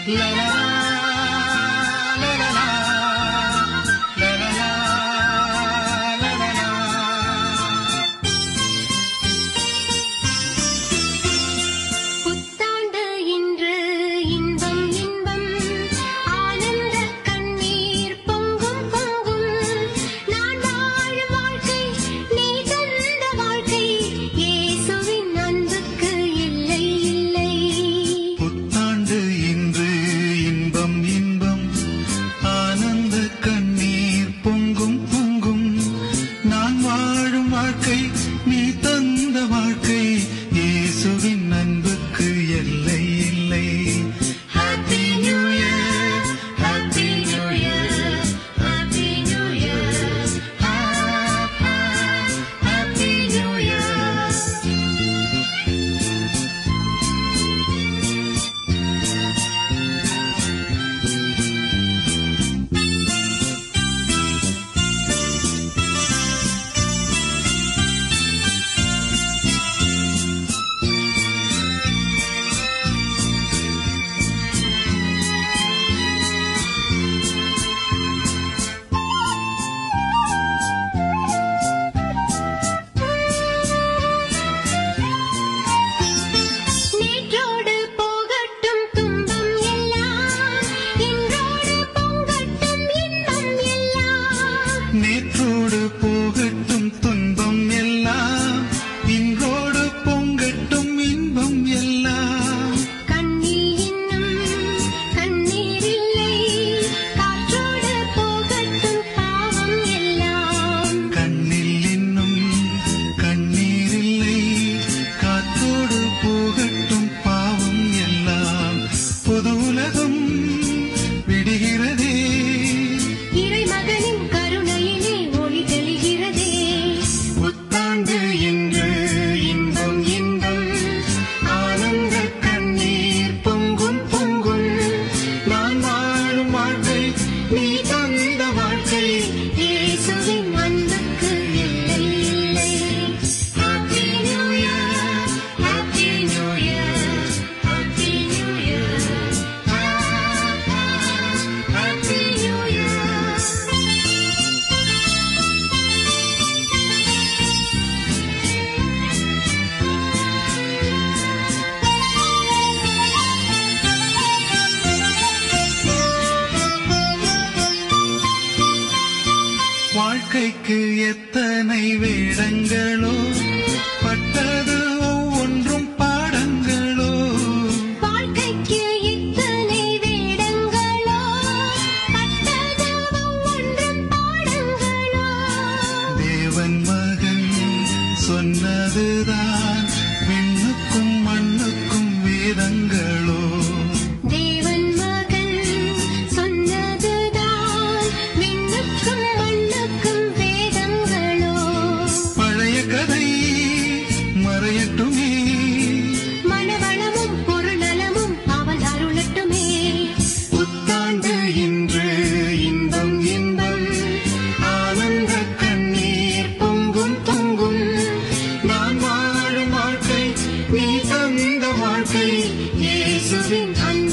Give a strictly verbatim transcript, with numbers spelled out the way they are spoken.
நேற்றோடு போகட்டும் துன்பம் எல்லாம், இன்றோடு பொங்கட்டும் இன்பம் எல்லாம். கண்ணில் இன்னும் கண்ணீர் இல்லை, காற்றோடு போகட்டும் பாவம் எல்லாம். கண்ணில் இன்னும் கண்ணீர் இல்லை, காற்றோடு போகட்டும் பாவம் எல்லாம். பொது உலகம் விடுகிறதே, இறைமகனின் கருணையிலே ஒளி தெளிகிறதே. புத்தாண்டு என்று இன்பம் இன்பம், ஆனந்த கண்ணீர் பொங்கும் பொங்கும். நான் வாழும் வாழ்க்கை நீ தந்த வாழ்க்கை, இயேசுவின் அன்புக்கு எல்லை இல்லை. Happy new year, happy new year, happy new year, happy new year. வாழ்க்கைக்கு எத்தனை வேடங்களோ, பட்டது ஒவ்வொன்றும் பாடங்களோ. வாழ்க்கைக்கு எத்தனை வேடங்களோ, பட்டது ஒவ்வொன்றும் பாடங்களோ. தேவன் மகன் சொன்னதுதான் விண்ணுக்கும் மண்ணுக்கும் வேதங்களோ. தேவன் மகன் சொன்னதுதான் விண்ணுக்கும் மண்ணுக்கும் வேதங்களோ. பழைய கதை மறையட்டுமே, மனவளமும் பொருளமும் அவன் அருளட்டுமே. புத்தாண்டு இன்று இன்பம் இன்பம், ஆனந்த கண்ணீர் பொங்கும் பொங்கும். நான் வாழும் வாழ்க்கை நீ தந்த வாழ்க்கை, இயேசுவின் அன்பு